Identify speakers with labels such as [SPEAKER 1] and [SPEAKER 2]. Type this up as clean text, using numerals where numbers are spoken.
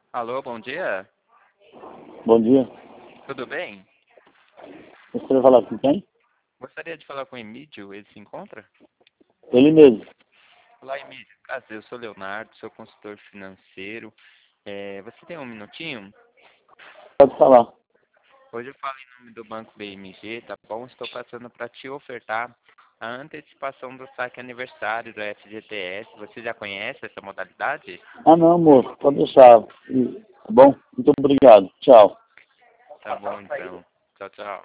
[SPEAKER 1] Alô, bom dia.
[SPEAKER 2] Bom dia.
[SPEAKER 1] Tudo bem?
[SPEAKER 2] Você vai falar com quem?
[SPEAKER 1] Gostaria de falar com o Emílio, ele se encontra?
[SPEAKER 2] Ele mesmo.
[SPEAKER 1] Olá, Emílio. Prazer, eu sou Leonardo, sou consultor financeiro. Você tem um minutinho?
[SPEAKER 2] Pode falar.
[SPEAKER 1] Hoje eu falo em nome do Banco BMG, tá bom? Estou passando para te ofertar a antecipação do saque aniversário do FGTS. Você já conhece essa modalidade?
[SPEAKER 2] Ah, não, moço. Pode deixar. Tá bom? Muito obrigado. Tchau.
[SPEAKER 1] Tá bom, então. Tchau, tchau.